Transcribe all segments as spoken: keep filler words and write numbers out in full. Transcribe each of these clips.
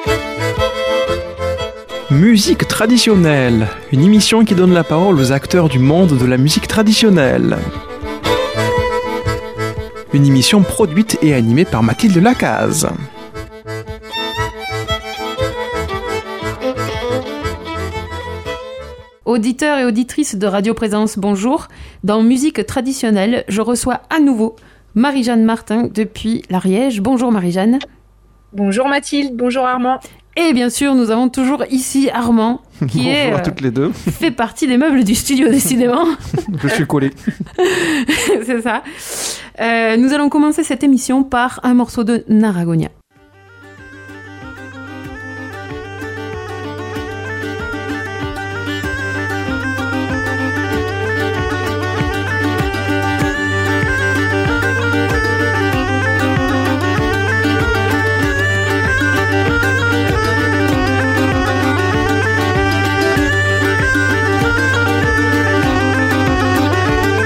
Musique traditionnelle, une émission qui donne la parole aux acteurs du monde de la musique traditionnelle. Une émission produite et animée par Mathilde Lacaze. Auditeurs et auditrices de Radio Présence, bonjour. Dans Musique traditionnelle, je reçois à nouveau Marie-Jeanne Martin depuis l'Ariège. Bonjour Marie-Jeanne. Bonjour Mathilde, bonjour Armand. Et bien sûr, nous avons toujours ici Armand, qui Bonjour est, à toutes les deux. fait partie des meubles du studio, décidément. Je suis collé. C'est ça. Euh, nous allons commencer cette émission par un morceau de Naragonia.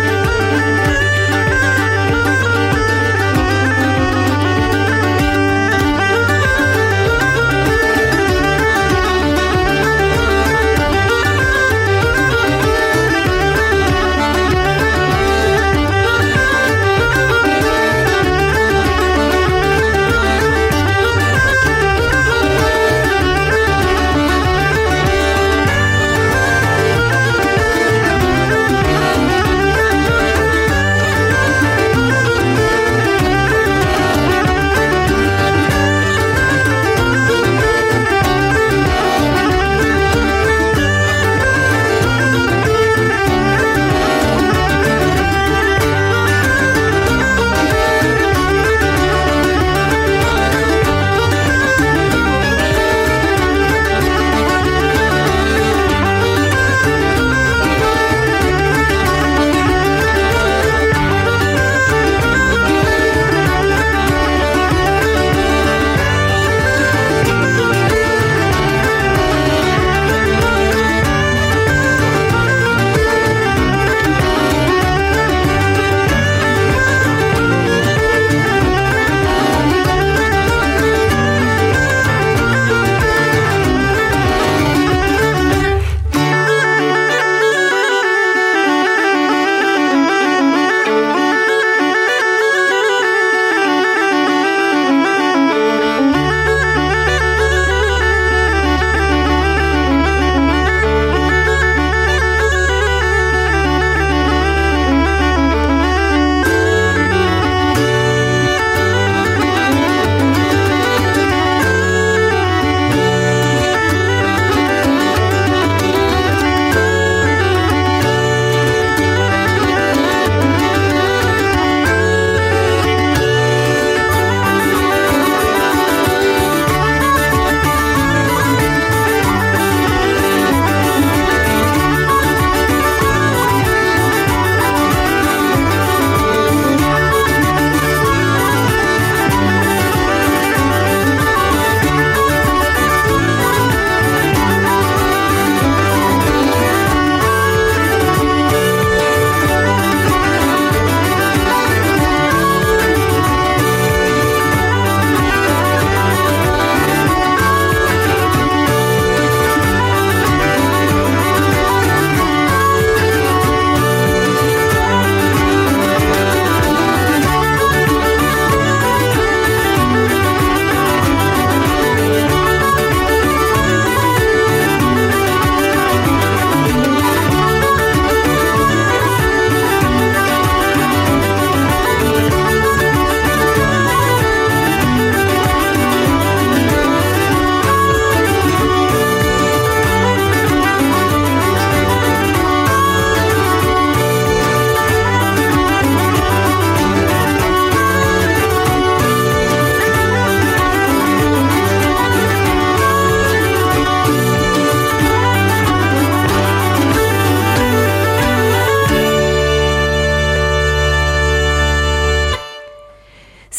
Thank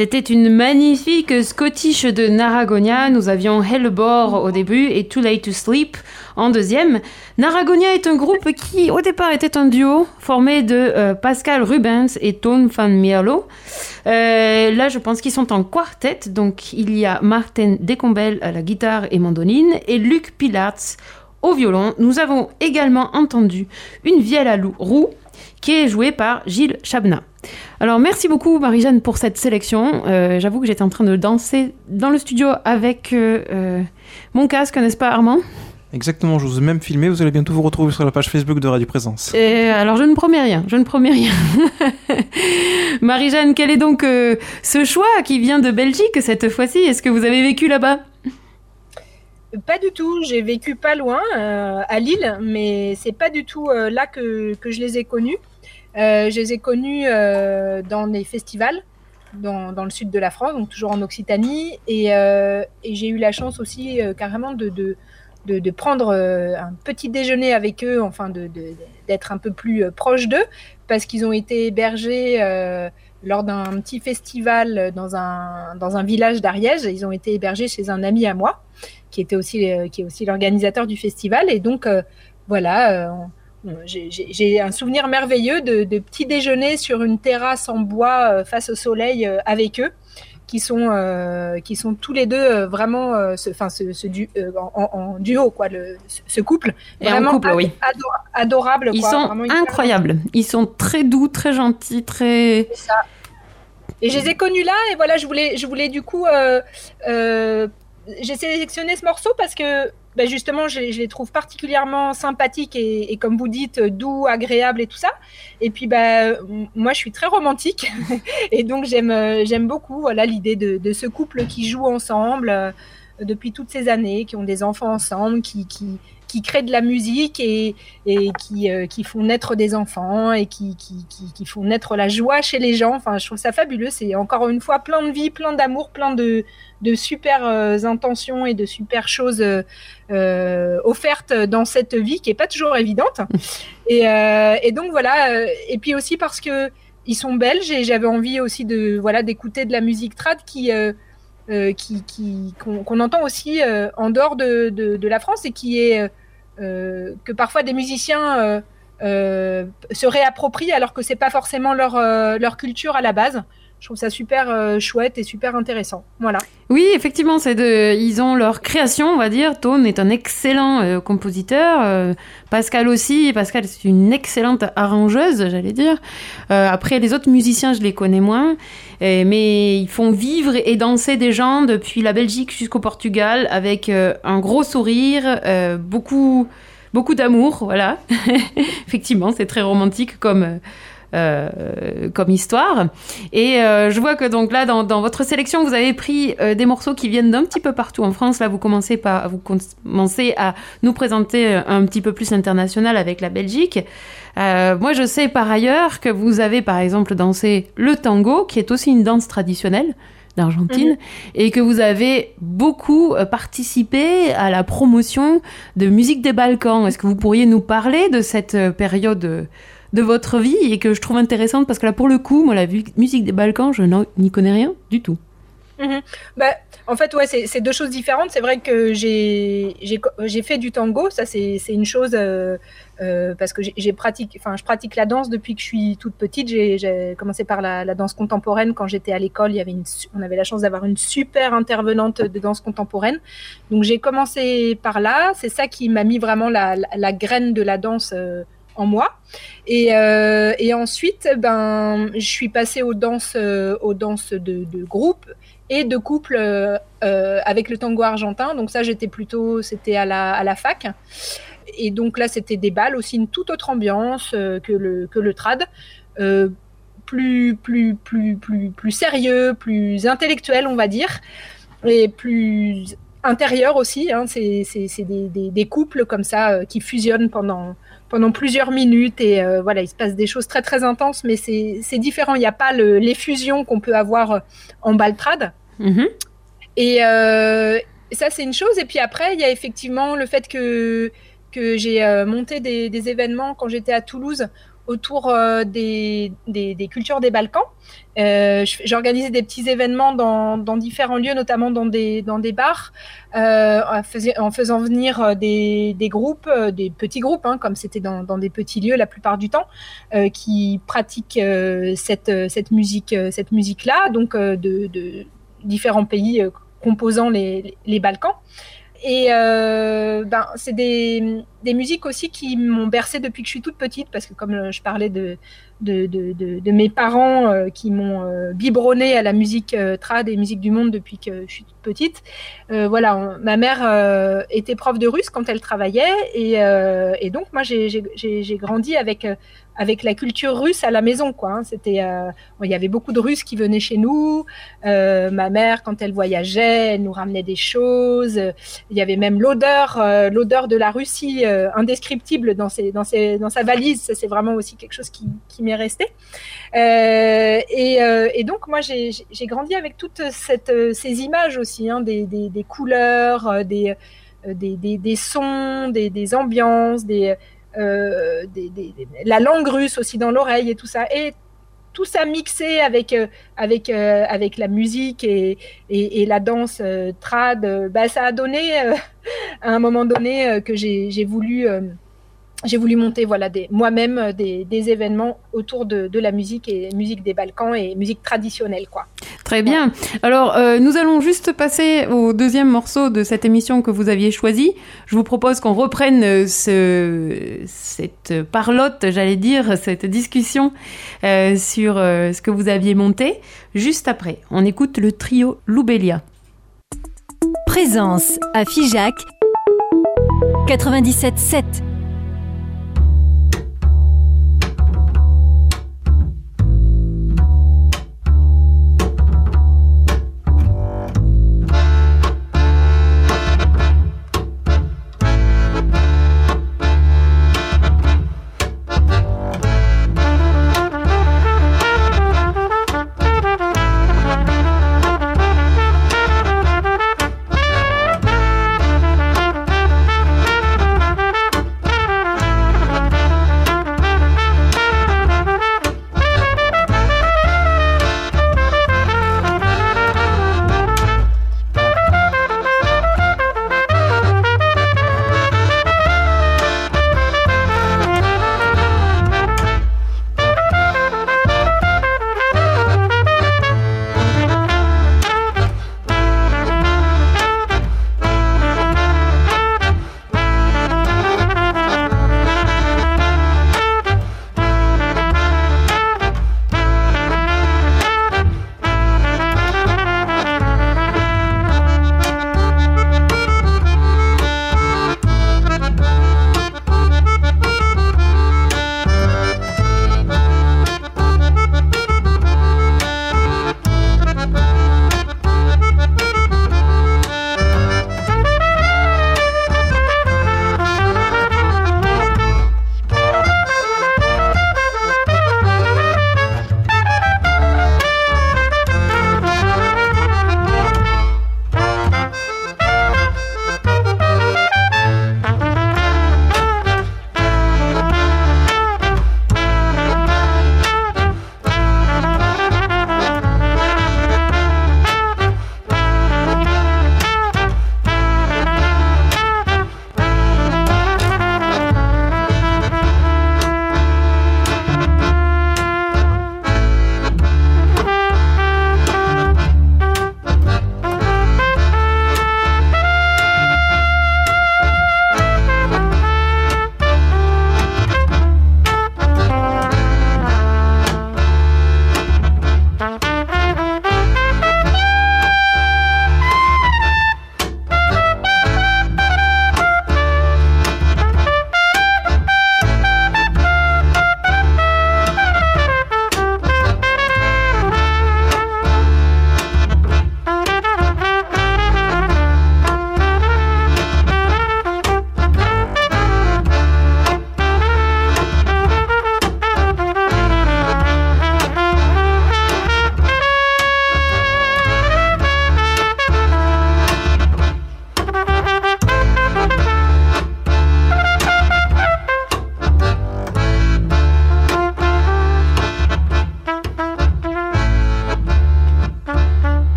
C'était une magnifique Scottish de Narragona. Nous avions Hellebore au début et Too Late to Sleep en deuxième. Narragona est un groupe qui, au départ, était un duo formé de euh, Pascal Rubens et Toon van Mierlo. Euh, là, je pense qu'ils sont en quartet. Donc, il y a Martin Decombel à la guitare et mandoline et Luc Pilartz au violon. Nous avons également entendu une vielle à roue qui est jouée par Gilles Chabna. Alors, merci beaucoup, Marie-Jeanne, pour cette sélection. Euh, j'avoue que j'étais en train de danser dans le studio avec euh, euh, mon casque, n'est-ce pas, Armand ? Exactement, je vous ai même filmé. Vous allez bientôt vous retrouver sur la page Facebook de Radio Présence. Et alors, je ne promets rien, je ne promets rien. Marie-Jeanne, quel est donc euh, ce choix qui vient de Belgique cette fois-ci ? Est-ce que vous avez vécu là-bas ? Pas du tout, j'ai vécu pas loin, euh, à Lille, mais c'est pas du tout euh, là que, que je les ai connus. Euh, je les ai connus euh, dans des festivals dans, dans le sud de la France, donc toujours en Occitanie, et, euh, et j'ai eu la chance aussi euh, carrément de, de, de, de prendre euh, un petit déjeuner avec eux, enfin de, de, d'être un peu plus euh, proche d'eux, parce qu'ils ont été hébergés euh, lors d'un petit festival dans un, dans un village d'Ariège. Ils ont été hébergés chez un ami à moi, qui était aussi, euh, qui est aussi l'organisateur du festival, et donc euh, voilà, euh, J'ai, j'ai, j'ai un souvenir merveilleux de, de petits déjeuners sur une terrasse en bois euh, face au soleil euh, avec eux, qui sont, euh, qui sont tous les deux euh, vraiment, euh, ce, enfin, ce, ce du, euh, en, en duo, quoi, le, ce couple. Et vraiment en couple, ad- oui. adora- adorable. Ils quoi, sont vraiment incroyables. Ils sont très doux, très gentils, très... C'est ça. Et je les ai connus là, et voilà, je voulais, je voulais du coup... Euh, euh, j'ai sélectionné ce morceau parce que ben justement, je, je les trouve particulièrement sympathiques et, et comme vous dites, doux, agréables et tout ça. Et puis, ben, moi, je suis très romantique et donc j'aime, j'aime beaucoup voilà, l'idée de, de ce couple qui joue ensemble euh, depuis toutes ces années, qui ont des enfants ensemble, qui, qui, qui créent de la musique et, et qui, euh, qui font naître des enfants et qui, qui, qui, qui font naître la joie chez les gens. Enfin, je trouve ça fabuleux. C'est encore une fois plein de vie, plein d'amour, plein de, de super euh, intentions et de super choses euh, euh, offertes dans cette vie qui n'est pas toujours évidente. Et, euh, et donc voilà. Euh, et puis aussi parce que ils sont belges et j'avais envie aussi de voilà d'écouter de la musique trad qui euh, euh, qui, qui qu'on, qu'on entend aussi euh, en dehors de, de, de la France et qui est euh, que parfois des musiciens euh, euh, se réapproprient alors que c'est pas forcément leur euh, leur culture à la base. Je trouve ça super euh, chouette et super intéressant. Voilà. Oui, effectivement, c'est de, ils ont leur création, on va dire. Toon est un excellent euh, compositeur. Euh, Pascal aussi. Pascal, c'est une excellente arrangeuse, j'allais dire. Euh, après, les autres musiciens, je les connais moins. Et, mais ils font vivre et danser des gens depuis la Belgique jusqu'au Portugal avec euh, un gros sourire, euh, beaucoup, beaucoup d'amour. Voilà. Effectivement, c'est très romantique comme... Euh, Euh, comme histoire. Et euh, je vois que donc là, dans, dans votre sélection, vous avez pris euh, des morceaux qui viennent d'un petit peu partout en France. Là, vous commencez, par, vous commencez à nous présenter un petit peu plus international avec la Belgique. Euh, moi, je sais par ailleurs que vous avez, par exemple, dansé le tango, qui est aussi une danse traditionnelle d'Argentine, mmh. et que vous avez beaucoup participé à la promotion de musique des Balkans. Est-ce que vous pourriez nous parler de cette période de votre vie et que je trouve intéressante parce que là, pour le coup, moi, la musique des Balkans, je n'y connais rien du tout. Mmh. Bah, en fait, ouais, c'est, c'est deux choses différentes. C'est vrai que j'ai, j'ai, j'ai fait du tango, ça c'est, c'est une chose euh, euh, parce que j'ai, j'ai pratique, enfin, je pratique la danse depuis que je suis toute petite. J'ai, j'ai commencé par la, la danse contemporaine quand j'étais à l'école. Il y avait une, on avait la chance d'avoir une super intervenante de danse contemporaine. Donc j'ai commencé par là. C'est ça qui m'a mis vraiment la, la, la graine de la danse. Euh, en moi et, euh, et ensuite ben je suis passée aux danses euh, aux danses de, de groupe et de couple euh, euh, avec le tango argentin. Donc ça j'étais plutôt c'était à la à la fac et donc là c'était des balles aussi, une toute autre ambiance euh, que le que le trad, euh, plus plus plus plus plus sérieux, plus intellectuel on va dire, et plus intérieur aussi, hein. c'est c'est c'est des des, des couples comme ça euh, qui fusionnent pendant pendant plusieurs minutes et euh, voilà, il se passe des choses très très intenses, mais c'est c'est différent. Il n'y a pas le, les fusions qu'on peut avoir en baltrad. Mmh. Et euh, ça c'est une chose. Et puis après, il y a effectivement le fait que que j'ai euh, monté des, des événements quand j'étais à Toulouse autour euh, des, des, des cultures des Balkans. Euh, J'organisais des petits événements dans, dans différents lieux, notamment dans des, dans des bars, euh, en, fais, en faisant venir des, des groupes, des petits groupes, hein, comme c'était dans, dans des petits lieux la plupart du temps, euh, qui pratiquent euh, cette, cette musique, cette musique-là, donc euh, de, de différents pays euh, composant les, les Balkans. Et euh, ben, c'est des, des musiques aussi qui m'ont bercée depuis que je suis toute petite, parce que comme je parlais de, de, de, de, de mes parents euh, qui m'ont euh, biberonnée à la musique euh, trad et musique du monde depuis que je suis toute petite, euh, voilà, on, ma mère euh, était prof de russe quand elle travaillait, et, euh, et donc moi j'ai, j'ai, j'ai grandi avec, euh, avec la culture russe à la maison, quoi. Hein. C'était, euh, bon, il y avait beaucoup de Russes qui venaient chez nous, euh, ma mère quand elle voyageait, elle nous ramenait des choses. Il y avait même l'odeur, euh, l'odeur de la Russie euh, indescriptible dans, ses, dans, ses, dans sa valise. Ça, c'est vraiment aussi quelque chose qui, qui m'est resté. Euh, et, euh, et donc, moi, j'ai, j'ai grandi avec toutes cette, ces images aussi, hein, des, des, des couleurs, des, des, des, des sons, des, des ambiances, des, euh, des, des, des, la langue russe aussi dans l'oreille et tout ça. Et tout ça mixé avec, euh, avec, euh, avec la musique et, et, et la danse euh, trad, euh, bah, ça a donné euh, à un moment donné euh, que j'ai, j'ai, voulu, euh, j'ai voulu monter voilà, des, moi-même des, des événements autour de, de la musique et musique des Balkans et musique traditionnelle, quoi. Très bien. Alors, euh, nous allons juste passer au deuxième morceau de cette émission que vous aviez choisi. Je vous propose qu'on reprenne ce, cette parlotte, j'allais dire, cette discussion euh, sur euh, ce que vous aviez monté. Juste après, on écoute le trio Loubélia. Présence à Figeac quatre-vingt-dix-sept sept.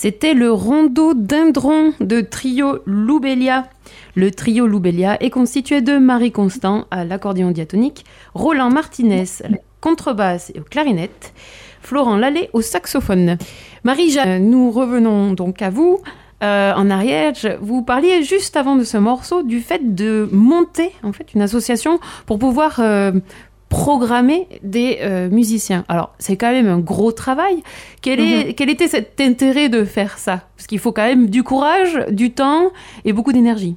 C'était le Rondodendron de Trio Loubélia. Le Trio Loubélia est constitué de Marie Constant à l'accordéon diatonique, Roland Martinez à la contrebasse et aux clarinettes, Florent Lallet au saxophone. Marie, nous revenons donc à vous. Euh, en arrière, vous parliez juste avant de ce morceau du fait de monter en fait une association pour pouvoir euh, programmer des euh, musiciens. Alors, c'est quand même un gros travail. Quel, est, mm-hmm. quel était cet intérêt de faire ça ? Parce qu'il faut quand même du courage, du temps et beaucoup d'énergie.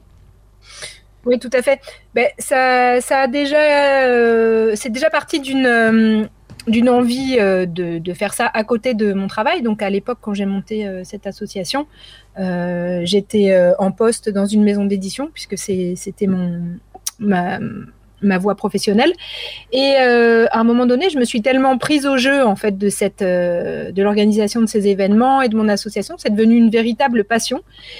Oui, tout à fait. Ben, ça, ça a déjà, euh, c'est déjà parti d'une... Euh, d'une envie euh, de, de faire ça à côté de mon travail. Donc, à l'époque, quand j'ai monté euh, cette association, euh, j'étais euh, en poste dans une maison d'édition, puisque c'est, c'était mon, ma, ma voie professionnelle. Et euh, à un moment donné, je me suis tellement prise au jeu, en fait, de, cette, euh, de l'organisation de ces événements et de mon association. C'est devenu une véritable passion.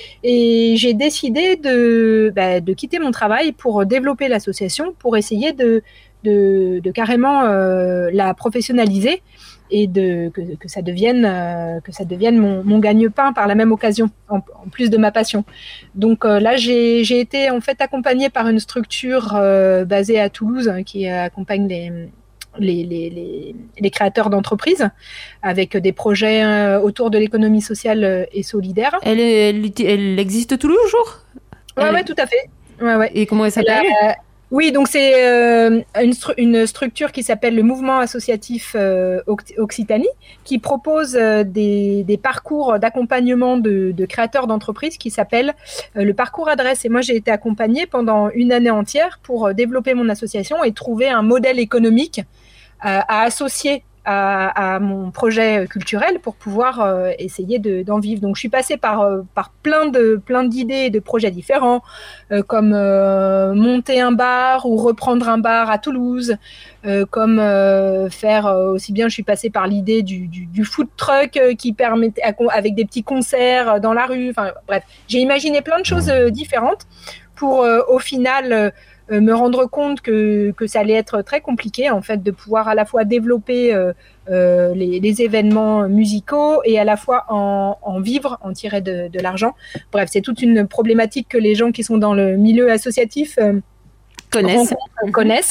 Et j'ai décidé de, bah, de quitter mon travail pour développer l'association, pour essayer de De, de carrément euh, la professionnaliser et de, que, que ça devienne, euh, que ça devienne mon, mon gagne-pain par la même occasion, en, en plus de ma passion. Donc euh, là, j'ai, j'ai été en fait accompagnée par une structure euh, basée à Toulouse hein, qui accompagne les, les, les, les, les créateurs d'entreprises avec des projets euh, autour de l'économie sociale et solidaire. Elle, elle, elle existe toujours ? Oui, elle... ouais, tout à fait. Ouais, ouais. Et comment elle s'appelle ? elle a, Oui, donc c'est euh, une, stru- une structure qui s'appelle le Mouvement Associatif euh, Occitanie, qui propose euh, des, des parcours d'accompagnement de, de créateurs d'entreprises qui s'appelle euh, le parcours adresse. Et moi, j'ai été accompagnée pendant une année entière pour euh, développer mon association et trouver un modèle économique euh, à associer à, à mon projet culturel pour pouvoir euh, essayer de, d'en vivre. Donc, je suis passée par, euh, par plein, de, plein d'idées et de projets différents, euh, comme euh, monter un bar ou reprendre un bar à Toulouse, euh, comme euh, faire euh, aussi bien, je suis passée par l'idée du, du, du food truck euh, qui permettait, avec des petits concerts dans la rue. Enfin, bref, j'ai imaginé plein de choses euh, différentes pour, euh, au final, euh, Euh, me rendre compte que, que ça allait être très compliqué en fait de pouvoir à la fois développer euh, euh, les, les événements musicaux et à la fois en, en vivre, en tirer de, de l'argent. Bref, c'est toute une problématique que les gens qui sont dans le milieu associatif euh, connaissent. connaissent.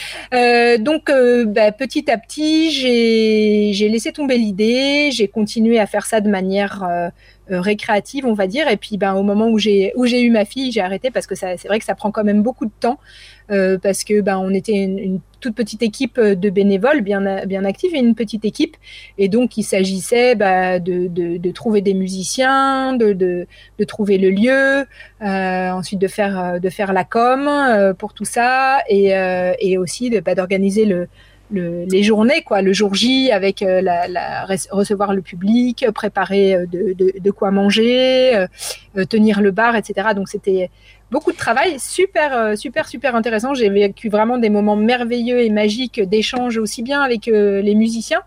Euh, donc, euh, bah, petit à petit, j'ai, j'ai laissé tomber l'idée, j'ai continué à faire ça de manière euh, euh, récréative, on va dire. Et puis, ben, au moment où j'ai, où j'ai eu ma fille, j'ai arrêté parce que ça, c'est vrai que ça prend quand même beaucoup de temps. Euh, parce que ben, on était une, une toute petite équipe de bénévoles bien, bien actifs et une petite équipe. Et donc, il s'agissait ben, de, de, de trouver des musiciens, de, de, de trouver le lieu, euh, ensuite de faire, de faire la com euh, pour tout ça et, euh, et aussi de, ben, d'organiser le, le, les journées, quoi, le jour J avec euh, la, la, recevoir le public, préparer de, de, de quoi manger, euh, tenir le bar, et cetera. Donc, c'était beaucoup de travail, super, super, super intéressant. J'ai vécu vraiment des moments merveilleux et magiques d'échange aussi bien avec euh, les musiciens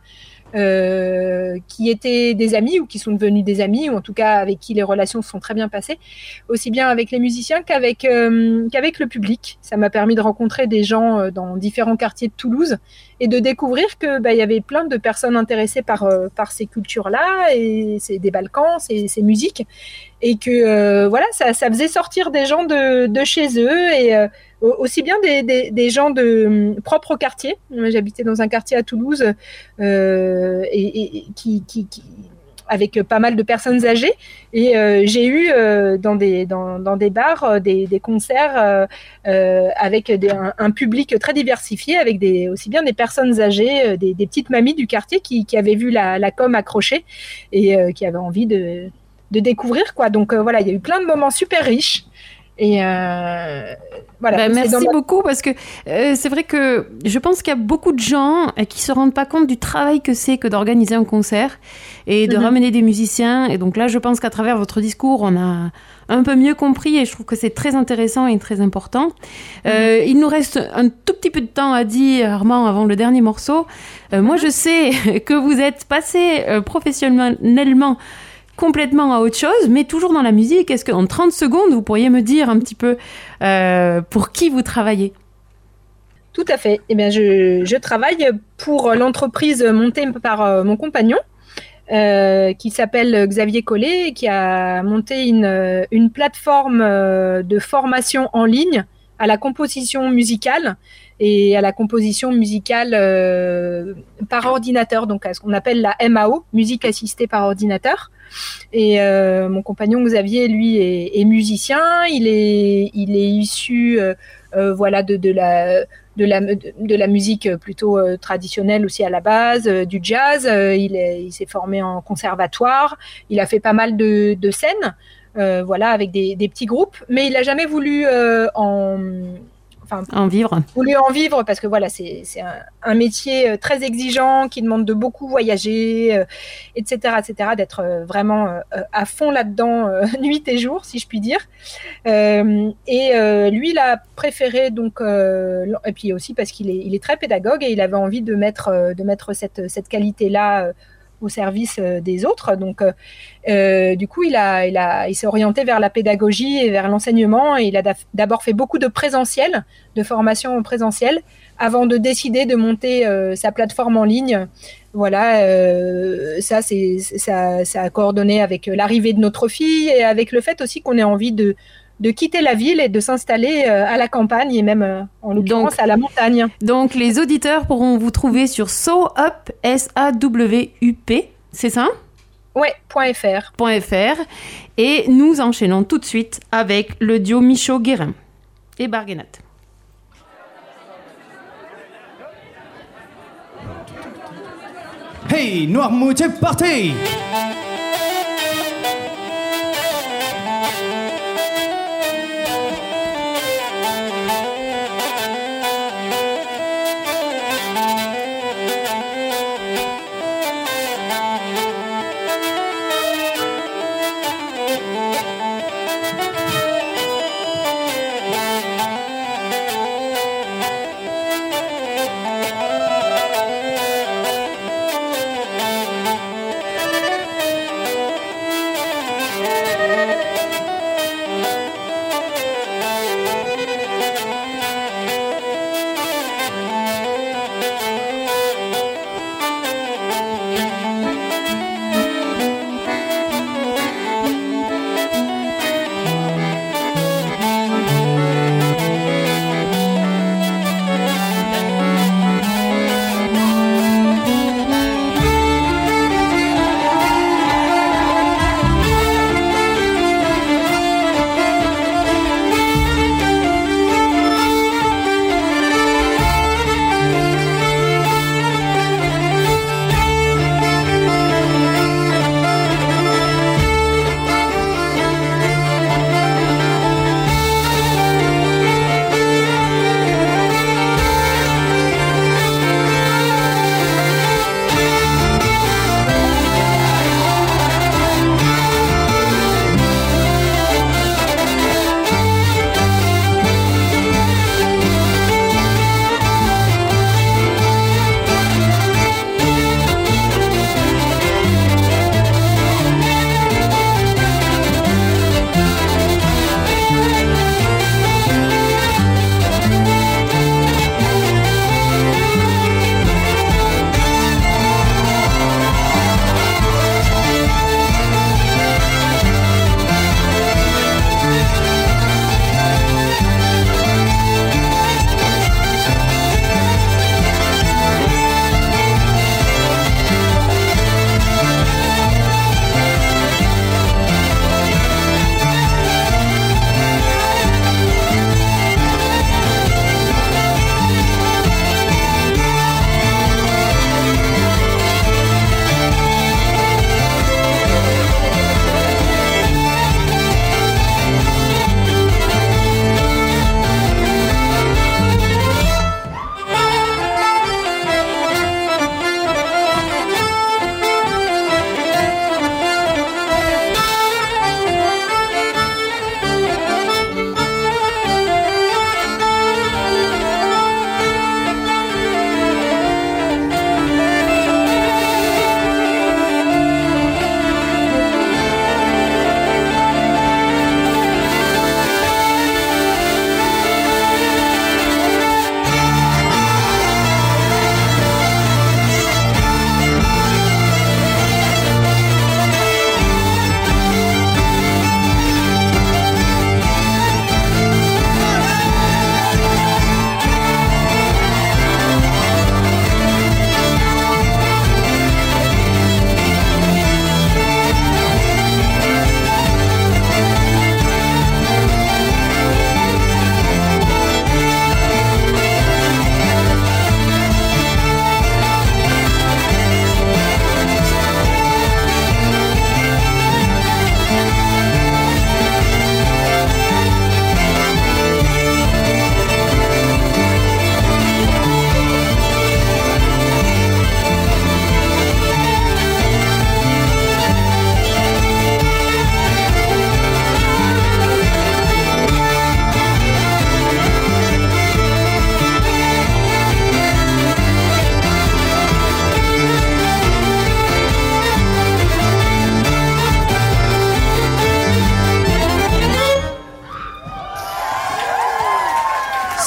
euh, qui étaient des amis ou qui sont devenus des amis, ou en tout cas avec qui les relations se sont très bien passées, aussi bien avec les musiciens qu'avec, euh, qu'avec le public. Ça m'a permis de rencontrer des gens euh, dans différents quartiers de Toulouse et de découvrir que bah, y avait plein de personnes intéressées par, euh, par ces cultures-là, et c'est des Balkans, ces, ces musiques, et que euh, voilà, ça, ça faisait sortir des gens de, de chez eux, et euh, aussi bien des, des, des gens de euh, propre quartier. J'habitais dans un quartier à Toulouse euh, et, et qui, qui, qui avec pas mal de personnes âgées, et euh, j'ai eu euh, dans des dans, dans des bars euh, des, des concerts euh, euh, avec des, un, un public très diversifié, avec des aussi bien des personnes âgées, euh, des, des petites mamies du quartier qui, qui avaient vu la, la com accrochée et euh, qui avaient envie de de découvrir, quoi. Donc euh, voilà, il y a eu plein de moments super riches. Et euh, voilà. Bah, merci ma... beaucoup, parce que euh, c'est vrai que je pense qu'il y a beaucoup de gens qui se rendent pas compte du travail que c'est que d'organiser un concert et de mm-hmm. ramener des musiciens. Et donc là, je pense qu'à travers votre discours, on a un peu mieux compris, et je trouve que c'est très intéressant et très important. Mm-hmm. Euh, il nous reste un tout petit peu de temps à dire, Armand, avant le dernier morceau. Euh, mm-hmm. Moi, je sais que vous êtes passé euh, professionnellement complètement à autre chose, mais toujours dans la musique. Est-ce qu'en trente secondes, vous pourriez me dire un petit peu euh, pour qui vous travaillez ? Tout à fait. Eh bien, je, je travaille pour l'entreprise montée par euh, mon compagnon, euh, qui s'appelle Xavier Collet, qui a monté une, une plateforme de formation en ligne à la composition musicale et à la composition musicale euh, par ordinateur, donc à ce qu'on appelle la M A O, musique assistée par ordinateur. Et euh, mon compagnon Xavier, lui, est, est musicien. Il est, il est issu, euh, euh, voilà, de, de la de la de la musique plutôt euh, traditionnelle aussi à la base, euh, du jazz. Euh, il est, il s'est formé en conservatoire. Il a fait pas mal de, de scènes, euh, voilà, avec des, des petits groupes. Mais il a jamais voulu euh, en Enfin, en vivre. Voulu en vivre parce que voilà, c'est, c'est un, un métier très exigeant qui demande de beaucoup voyager, euh, et cetera, et cetera, d'être euh, vraiment euh, à fond là-dedans, euh, nuit et jour, si je puis dire. Euh, et euh, lui, il a préféré donc, euh, et puis aussi parce qu'il est, il est très pédagogue et il avait envie de mettre, euh, de mettre cette, cette qualité-là euh, au service euh, des autres. Donc, euh, euh, du coup, il, a, il, a, il s'est orienté vers la pédagogie et vers l'enseignement. Et il a d'abord fait beaucoup de présentiel, de formation en présentiel, avant de décider de monter euh, sa plateforme en ligne. Voilà, euh, ça, c'est, ça, ça a coordonné avec l'arrivée de notre fille et avec le fait aussi qu'on ait envie de, de quitter la ville et de s'installer euh, à la campagne et même, euh, en l'occurrence, donc, à la montagne. Donc, les auditeurs pourront vous trouver sur sawup, S A W U P, c'est ça ? Ouais, .fr. .fr. Et nous enchaînons tout de suite avec le duo Michaud-Guérin et Barguenat. Hey, Noirmoutier, parti!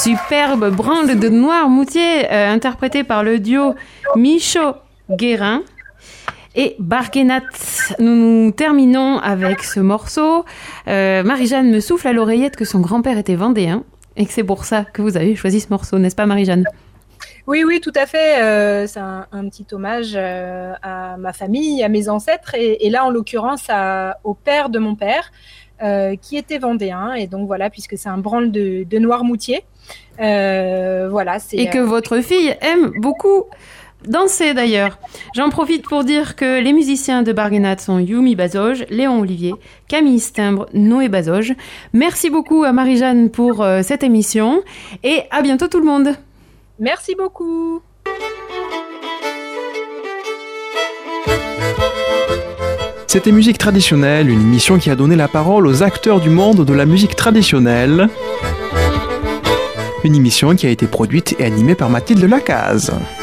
superbe branle de Noirmoutier, euh, interprétée par le duo Michaud-Guérin et Barguenat. Nous, nous terminons avec ce morceau. Euh, Marie-Jeanne me souffle à l'oreillette que son grand-père était vendéen et que c'est pour ça que vous avez choisi ce morceau, n'est-ce pas Marie-Jeanne ? Oui, oui, tout à fait. Euh, c'est un, un petit hommage euh, à ma famille, à mes ancêtres, et, et là, en l'occurrence, à, au père de mon père, euh, qui était vendéen. Et donc voilà, puisque c'est un branle de, de Noirmoutier. Euh, voilà, c'est, et que euh... votre fille aime beaucoup danser d'ailleurs. J'en profite pour dire que les musiciens de Barguenat sont Yumi Bazoge, Léon Olivier, Camille Stimbre, Noé Bazoge. Merci beaucoup à Marie-Jeanne pour euh, cette émission et à bientôt tout le monde. Merci beaucoup. C'était Musique traditionnelle, une émission qui a donné la parole aux acteurs du monde de la musique traditionnelle. Une émission qui a été produite et animée par Mathilde Lacaze.